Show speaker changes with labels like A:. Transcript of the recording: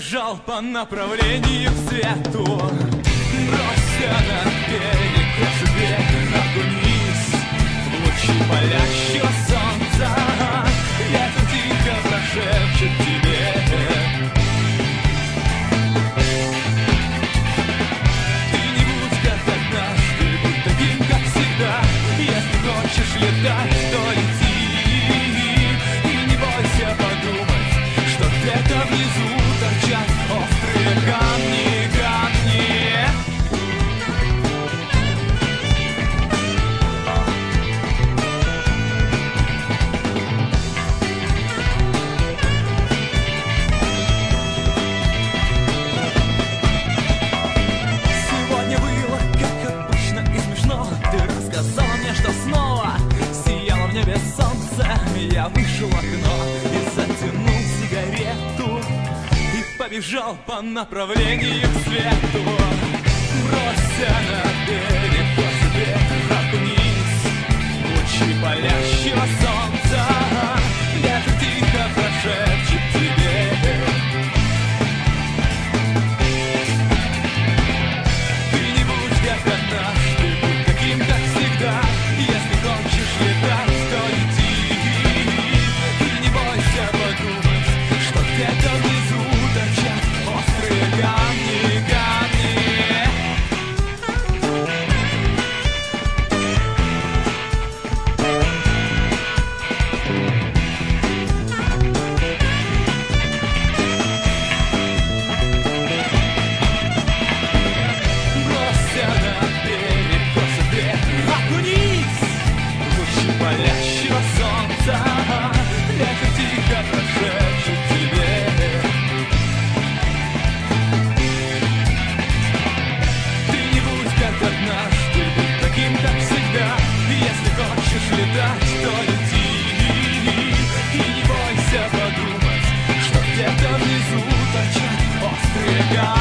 A: побежал по направлению к свету. Бросься на берег, разбей, окунись в лучи палящего солнца. Ветер тихо прошепчет тебе. Ты не будь как однажды, будь таким, как всегда. Если хочешь летать, то лети. И не бойся подумать, что где-то внизу торчат острые камни, камни. Сегодня было, как обычно, и смешно. Ты рассказала мне, что снова сияло в небе солнце. Я вышел в окно и затянул сигарету и побежал по направлению к свету. Бросься на берег, после окунись в лучи палящего солнца. Ветер тихо прошепчет тебе. Ты не будь как однажды, будь таким, как всегда. Если хочешь летать, то лети. И не бойся подумать, что где-то внизу торчат острые камни, камни. Бросься на берег, после окунись в лучи палящего солнца. Ветер тихо прошепчет тебе. Ты не будь как однажды, будь таким, как всегда. Если хочешь летать, то лети. И не бойся подумать, что где-то внизу торчат острые камни.